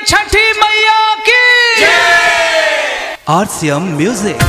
छठी मैया की RCM music.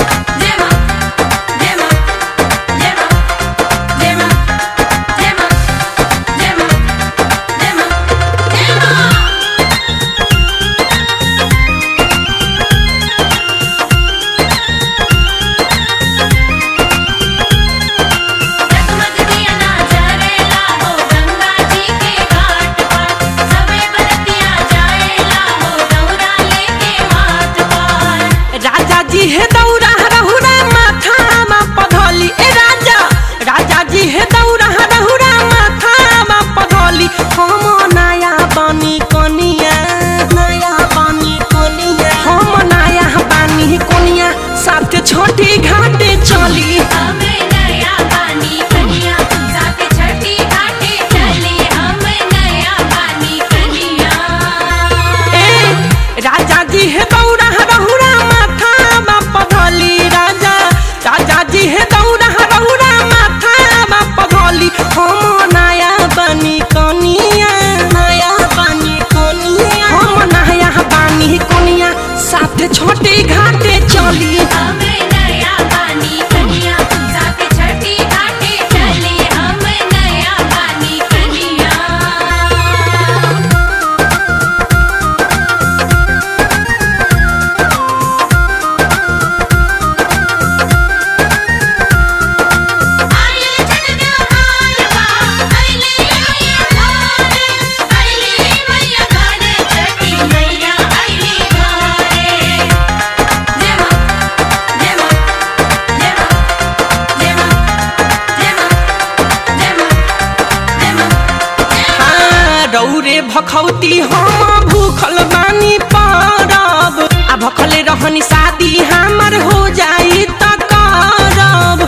हे दौरा रहुरा माथा मा पधली ए राजा राजा जी हे दौरा रहुरा माथा मा पधली हम नया बनी कनिया हम नया बनी कनिया साथ छोटी घाटे चली राजा जी हे दौरा रहुरा राजा जी हे दौरा रहुरा माथा मा पधली हम नया बनी कनिया हम नया बनी कनिया साथ छोटी घाटे चली रौरे भखौती हम भूखल बानी परब आ भखले रहनी शादी हमर हो जाई त करब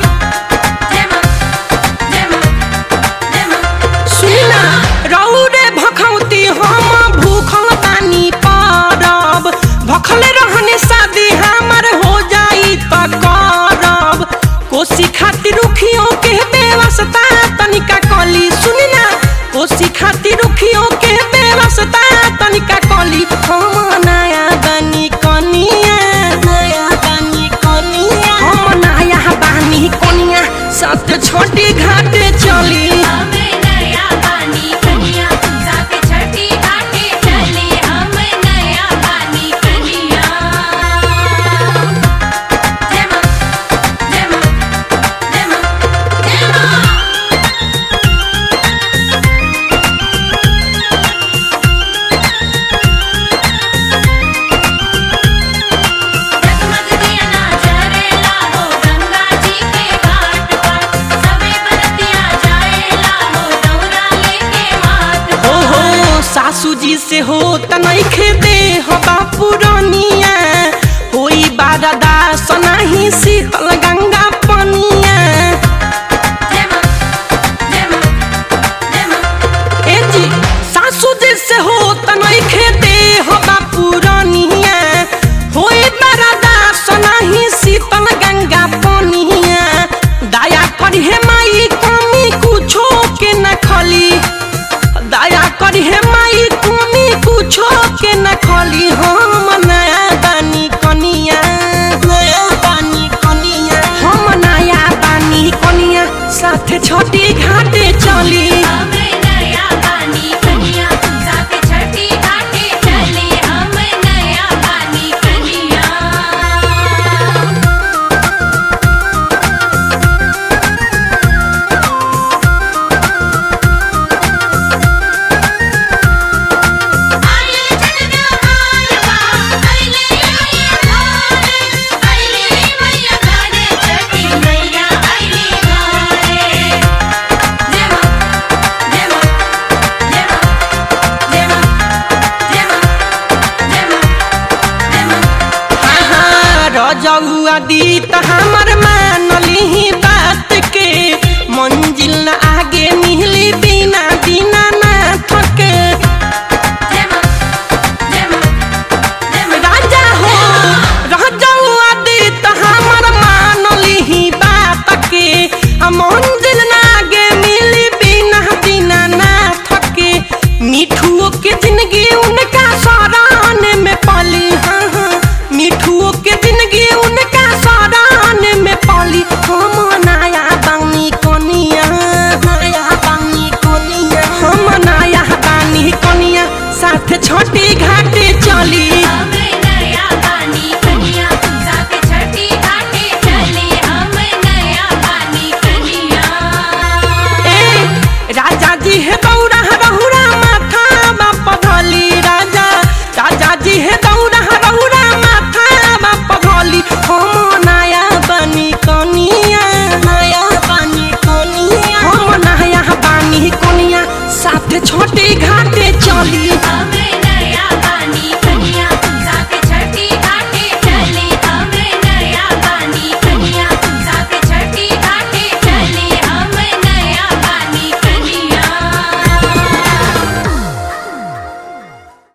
सुना रौरे भखौती हम भूखल बानी परब भखले रहनी शादी हमर हो जाई त करब कोसी खातिर रुखियों के व्यवस्था तनिका कली सुनना कोसी खातिर रुखियों के व्यवस्था तनिका कली हम नया बनी कनिया हम नया बनी कनिया साथ छोटी घाटे चली सासुजी से हो तनखे दे हो बापुरनिया होई बारदा सनाही शीतल गंगा पनिया ए जी सासुजी से हो तनखे दे हो बापुरनिया होई बारदा सनाही शीतल गंगा पनिया दया करी हे माई कमी कुछो के न खली दया करी हे माई कमी कुछो के न खली हम नया बनी कनिया हम नया बनी कनिया साथ छोटी घाटे चली रजौआ दी त हमर मानली बात के मंजिल न आगे मिली बिना बिना ना थके राजा हो रजौआ दी त हमर मानली बात के मंजिल न आगे मिली बिना बिना ना थके मिठुओ के जिंदगी उनका सराहने में पाली। हाँ हाँ मिठुओं के जिंदगी उनका सराहने में पाली। हम